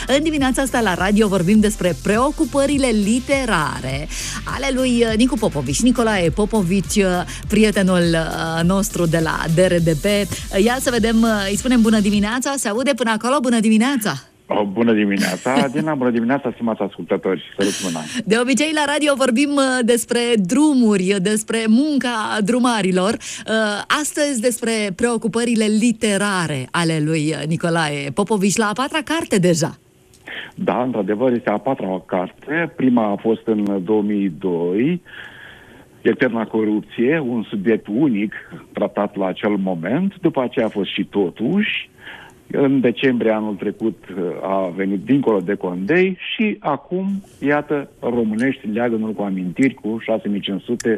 În dimineața asta la radio vorbim despre preocupările literare ale lui Nicu Popovici, Nicolae Popovici, prietenul nostru de la DRDP. Ia să vedem, îi spunem bună dimineața, se aude până acolo? Bună dimineața! Bună dimineața, Dina, bună dimineața, stimați ascultători, sărut mâna. De obicei la radio vorbim despre drumuri, despre munca drumarilor. Astăzi despre preocupările literare ale lui Nicolae Popovici, la a patra carte deja. Da, într-adevăr, este a patra carte. Prima a fost în 2002, Eterna corupție, un subiect unic tratat la acel moment. După aceea a fost și Totuși. În decembrie anul trecut a venit Dincolo de Condei și acum, iată, Românești, leagănul cu amintiri cu 6500,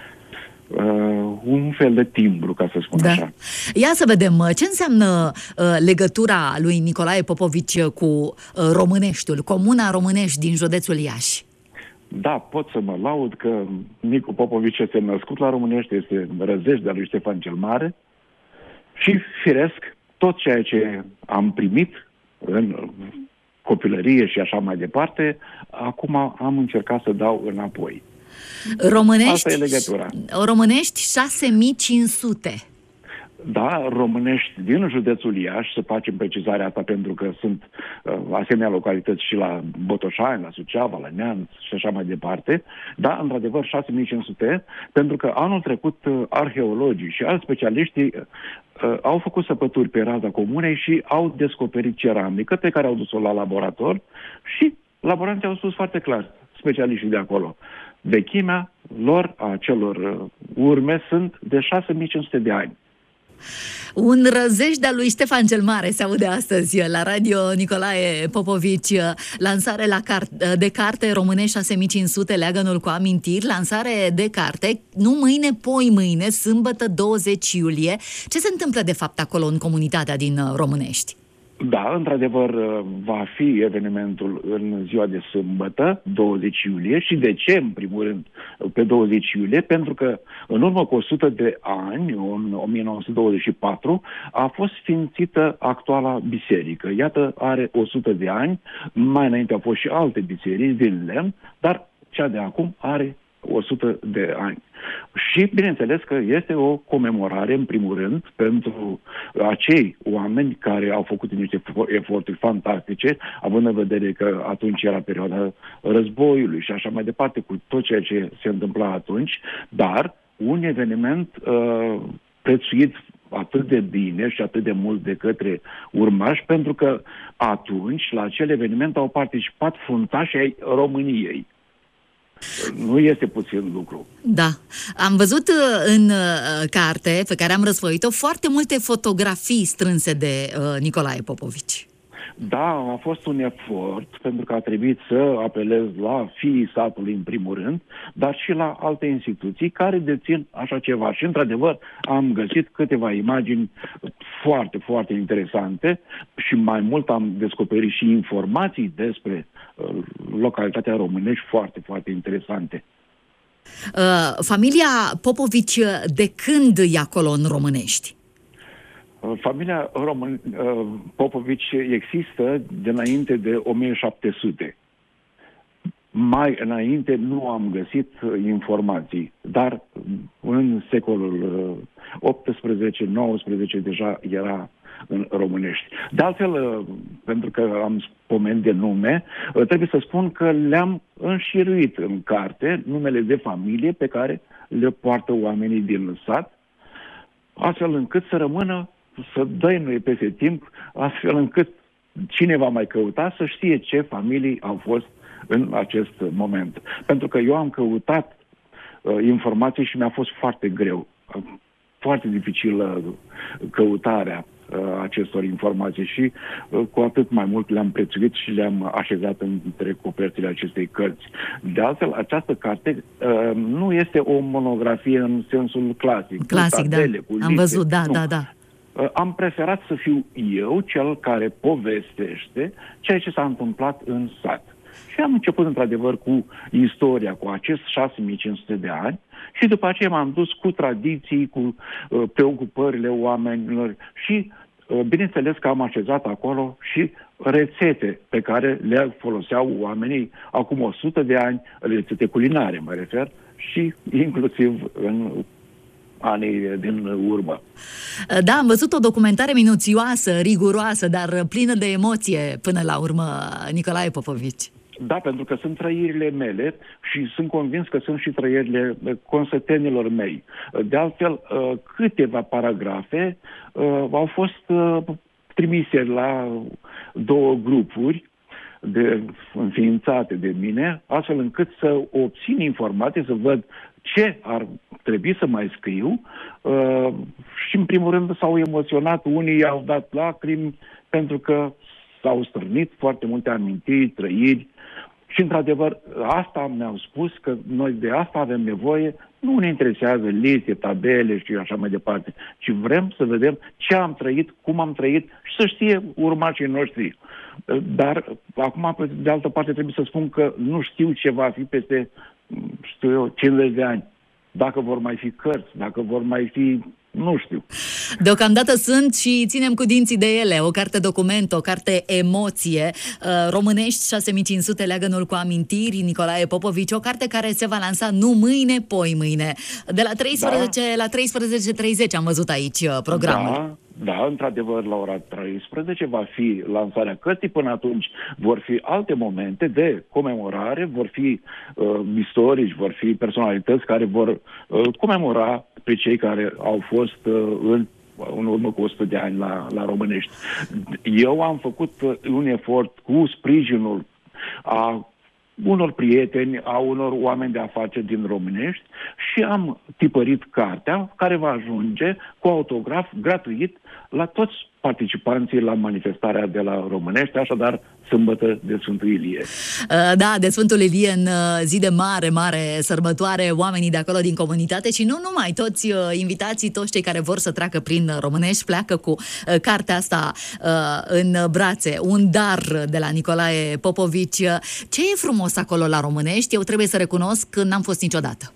un fel de timbru, ca să spun așa. Ia să vedem ce înseamnă legătura lui Nicolae Popovici cu Româneștiul, comuna Românești din județul Iași. Da, pot să mă laud că Nicu Popovici este născut la Românești, este răzești de-a lui Ștefan cel Mare și, firesc, tot ceea ce am primit în copilărie și așa mai departe, acum am încercat să dau înapoi. Asta e legătura. Românești 6500. Da, Românești din județul Iași, să facem precizarea asta pentru că sunt asemenea localități și la Botoșani, la Suceava, la Neamț și așa mai departe. Da, într-adevăr 6500, pentru că anul trecut arheologii și alți specialiști au făcut săpături pe raza comunei și au descoperit ceramică pe care au dus-o la laborator și laboranții au spus foarte clar, specialiștii de acolo, vechimea lor, a celor urme, sunt de 6500 de ani. Un răzești de-a lui Ștefan cel Mare se aude astăzi la radio. Nicolae Popovici, lansare de carte Românești 6500, leagănul cu amintiri, lansare de carte, nu mâine, poi mâine, sâmbătă 20 iulie. Ce se întâmplă de fapt acolo în comunitatea din Românești? Da, într-adevăr, va fi evenimentul în ziua de sâmbătă, 20 iulie. Și de ce, în primul rând, pe 20 iulie? Pentru că în urmă cu 100 de ani, în 1924, a fost sfințită actuala biserică. Iată, are 100 de ani, mai înainte au fost și alte biserici din lemn, dar cea de acum are 100 de ani. Și, bineînțeles, că este o comemorare, în primul rând, pentru acei oameni care au făcut niște eforturi fantastice, având în vedere că atunci era perioada războiului și așa mai departe, cu tot ceea ce se întâmpla atunci, dar un eveniment prețuit atât de bine și atât de mult de către urmași, pentru că atunci, la acel eveniment, au participat fruntașii ai României. Nu este puțin lucru. Da. Am văzut în carte pe care am răsfoit-o foarte multe fotografii strânse de Nicolae Popovici. Da, a fost un efort pentru că a trebuit să apelez la fiii satului în primul rând, dar și la alte instituții care dețin așa ceva. Și într-adevăr am găsit câteva imagini foarte, foarte interesante și mai mult am descoperit și informații despre localitatea Românești foarte, foarte interesante. Familia Popovici de când e acolo în Românești? Familia Popovici există dinainte de 1700. Mai înainte nu am găsit informații, dar în secolul 18-19 deja era în Românești. De altfel, pentru că am spomenit de nume, trebuie să spun că le-am înșiruit în carte numele de familie pe care le poartă oamenii din sat, astfel încât să rămână, să dăinuie peste timp, astfel încât cine va mai căuta să știe ce familii au fost în acest moment. Pentru că eu am căutat informații și mi-a fost foarte greu. Foarte dificilă căutarea acestor informații și cu atât mai mult le-am prețuit și le-am așezat între copertile acestei cărți. De altfel, această carte nu este o monografie în sensul clasic. Clasic, da. Am văzut, da. Am preferat să fiu eu cel care povestește ceea ce s-a întâmplat în sat. Și am început într-adevăr cu istoria, cu acest 6500 de ani și după aceea m-am dus cu tradiții, cu preocupările oamenilor și Bineînțeles că am așezat acolo și rețete pe care le foloseau oamenii acum 100 de ani, rețete culinare mă refer, și inclusiv în anii din urmă. Da, am văzut o documentare minuțioasă, riguroasă, dar plină de emoție până la urmă, Nicolae Popovici. Da, pentru că sunt trăirile mele și sunt convins că sunt și trăirile consătenilor mei. De altfel, câteva paragrafe au fost trimise la 2 grupuri înființate de mine, astfel încât să obțin informații, să văd ce ar trebui să mai scriu și, în primul rând, s-au emoționat, unii au dat lacrimi pentru că s-au strânit foarte multe amintiri, trăiri și, într-adevăr, asta mi-au spus, că noi de asta avem nevoie, nu ne interesează liste, tabele și așa mai departe, ci vrem să vedem ce am trăit, cum am trăit și să știe urmașii noștri. Dar, acum, de altă parte, trebuie să spun că nu știu ce va fi peste, 50 de ani. Dacă vor mai fi cărți, dacă vor mai fi... Nu știu. Deocamdată sunt și ținem cu dinții de ele. O carte document, o carte emoție. Românești 6500, leagănul cu amintiri, Nicolae Popovici. O carte care se va lansa nu mâine, poi mâine. De la 13 la 13:30 am văzut aici programul. Da, într-adevăr, la ora 13 va fi lansarea cărții. Până atunci vor fi alte momente de comemorare, vor fi istorici, vor fi personalități care vor comemora pe cei care au fost în urmă cu 100 de ani la Românești. Eu am făcut un efort cu sprijinul a unor prieteni, a unor oameni de afaceri din Românești și am tipărit cartea care va ajunge cu autograf gratuit la toți participanții la manifestarea de la Românești, așadar sâmbătă de Sfântul Ilie. Da, de Sfântul Ilie, în zi de mare sărbătoare, oamenii de acolo din comunitate și nu numai, toți invitații, toți cei care vor să treacă prin Românești pleacă cu cartea asta în brațe, un dar de la Nicolae Popovici. Ce e frumos acolo la Românești? Eu trebuie să recunosc că n-am fost niciodată.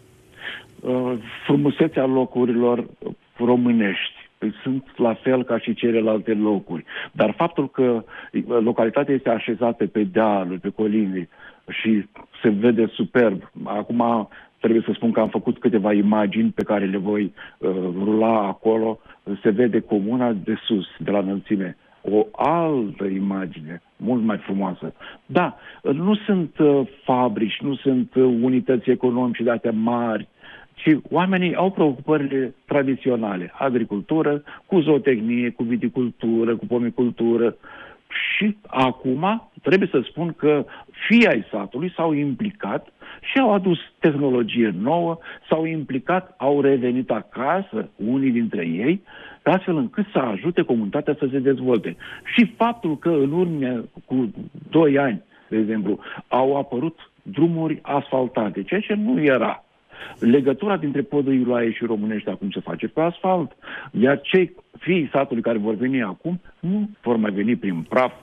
Frumusețea locurilor românești sunt la fel ca și celelalte locuri. Dar faptul că localitatea este așezată pe dealuri, pe colini și se vede superb. Acum trebuie să spun că am făcut câteva imagini pe care le voi rula acolo. Se vede comuna de sus, de la înălțime. O altă imagine, mult mai frumoasă. Da, nu sunt fabrici, nu sunt unități economice de astea mari, ci oamenii au preocupările tradiționale, agricultură, cu zootehnie, cu viticultură, cu pomicultură. Și acum trebuie să spun că fii ai satului s-au implicat și au adus tehnologie nouă, s-au implicat, au revenit acasă, unii dintre ei, astfel încât să ajute comunitatea să se dezvolte. Și faptul că în urmă cu 2 ani, de exemplu, au apărut drumuri asfaltate, ceea ce nu era. Legătura dintre Podul Iulaie și Românești acum se face pe asfalt, iar cei fiii satului care vor veni acum nu vor mai veni prin praf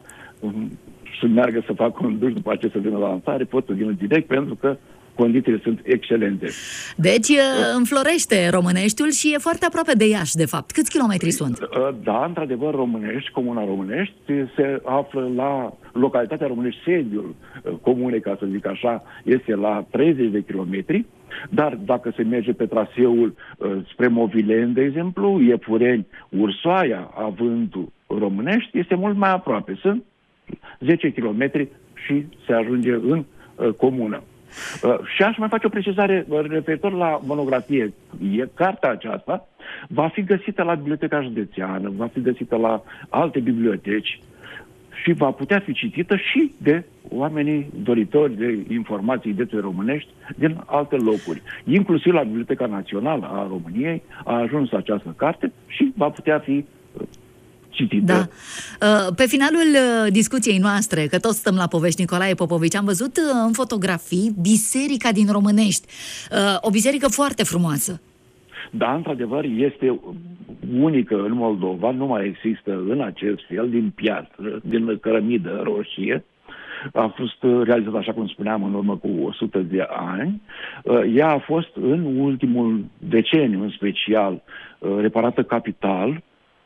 să meargă să facă un duș după aceea să vină la lansare, pot să vină direct pentru că condițiile sunt excelente. Deci înflorește Româneștiul și e foarte aproape de Iași, de fapt. Câți kilometri sunt? Da, într-adevăr, Românești, comuna Românești, se află la localitatea Românești, sediul comunei, ca să zic așa, este la 30 de kilometri, dar dacă se merge pe traseul spre Movilen, de exemplu, Iepureni, Ursoaia, Avântul, Românești, este mult mai aproape. Sunt 10 kilometri și se ajunge în comună. Și aș mai face o precizare referitor la monografie. Cartea aceasta va fi găsită la Biblioteca Județeană, va fi găsită la alte biblioteci și va putea fi citită și de oamenii doritori de informații despre românești din alte locuri. Inclusiv la Biblioteca Națională a României a ajuns această carte și va putea fi citită. Da. Pe finalul discuției noastre, că toți stăm la povești, Nicolae Popovici, am văzut în fotografii Biserica din Românești. O biserică foarte frumoasă. Da, într-adevăr, este unică în Moldova, nu mai există în acest fel, din piatră, din cărămidă roșie. A fost realizată, așa cum spuneam, în urmă cu 100 de ani. Ea a fost în ultimul deceniu, în special, reparată capital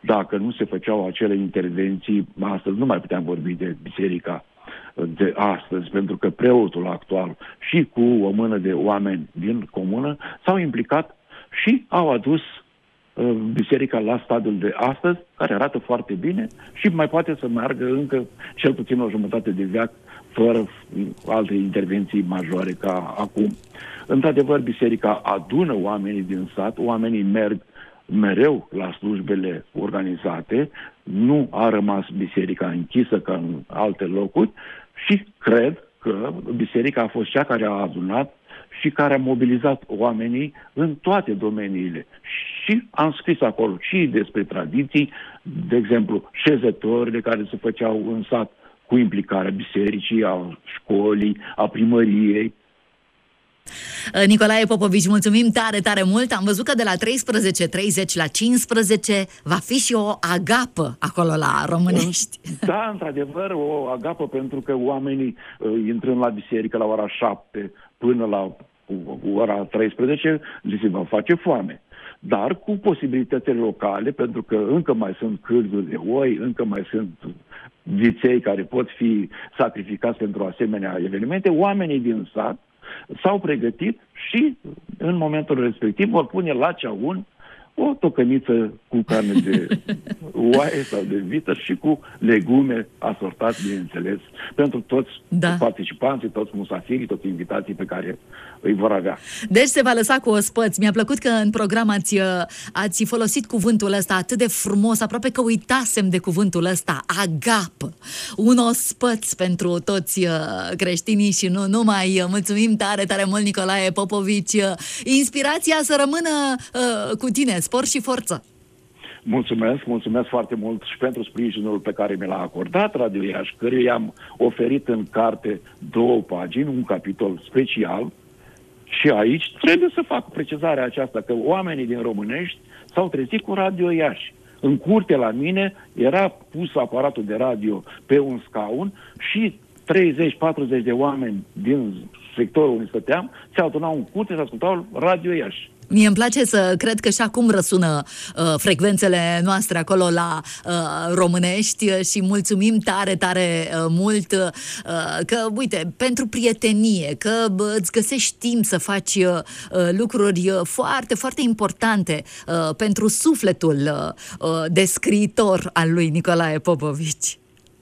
dacă nu se făceau acele intervenții, astăzi nu mai puteam vorbi de biserica de astăzi, pentru că preotul actual și cu o mână de oameni din comună s-au implicat și au adus biserica la stadiul de astăzi, care arată foarte bine și mai poate să meargă încă cel puțin o jumătate de veac fără alte intervenții majore ca acum. Într-adevăr, biserica adună oamenii din sat, oamenii merg mereu la slujbele organizate, nu a rămas biserica închisă ca în alte locuri și cred că biserica a fost cea care a adunat și care a mobilizat oamenii în toate domeniile. Și am scris acolo și despre tradiții, de exemplu, șezătorile care se făceau în sat cu implicarea bisericii, a școlii, a primăriei. Nicolae Popovici, mulțumim tare, tare mult. Am văzut că de la 13:30 la 15 va fi și o agapă acolo la Românești. Da, într-adevăr, o agapă, pentru că oamenii intrând la biserică la ora 7 până la ora 13 li se va face foame. Dar cu posibilitățile locale, pentru că încă mai sunt cârduri de oi, încă mai sunt viței care pot fi sacrificați pentru asemenea evenimente, oamenii din sat s-au pregătit și în momentul respectiv vor pune la ceaun o tocăniță cu carne de oaie sau de vită și cu legume asortați, bineînțeles, pentru toți participanții, toți musafirii, toți invitații pe care îi vor avea. Deci se va lăsa cu ospăți. Mi-a plăcut că în program ați folosit cuvântul ăsta atât de frumos, aproape că uitasem de cuvântul ăsta, agapă. Un ospăț pentru toți creștinii și nu numai. Mulțumim tare, tare mult, Nicolae Popovici. Inspirația să rămână cu tine, spor și forță. Mulțumesc foarte mult și pentru sprijinul pe care mi l-a acordat Radio Iași, căruia i-am oferit în carte 2 pagini, un capitol special. Și aici trebuie să fac precizarea aceasta, că oamenii din Românești s-au trezit cu Radio Iași. În curte la mine era pus aparatul de radio pe un scaun și 30-40 de oameni din sectorul unde stăteam se adunau în curte și ascultau Radio Iași. Mie îmi place să cred că și acum răsună frecvențele noastre acolo la Românești și mulțumim tare, tare mult că, uite, pentru prietenie, că îți găsești timp să faci lucruri foarte, foarte importante pentru sufletul de scriitor al lui Nicolae Popovici.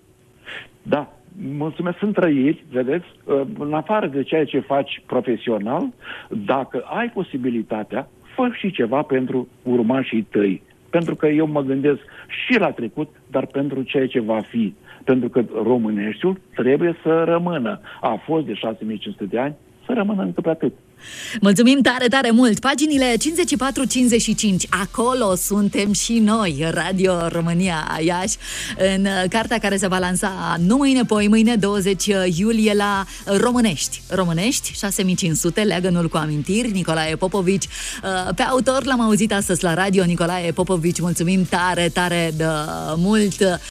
Da. Mulțumesc, sunt trăiri, vedeți, în afară de ceea ce faci profesional, dacă ai posibilitatea, fă și ceva pentru urmașii tăi. Pentru că eu mă gândesc și la trecut, dar pentru ceea ce va fi. Pentru că Româneștiul trebuie să rămână. A fost de 6500 de ani, să rămână încă pe atât. Mulțumim tare, tare mult! Paginile 54-55, acolo suntem și noi, Radio România Iași, în cartea care se va lansa nu mâine, mâine, 20 iulie, la Românești, 6500, leagănul cu amintiri, Nicolae Popovici. Pe autor l-am auzit astăzi la radio, Nicolae Popovici, mulțumim tare, tare de mult!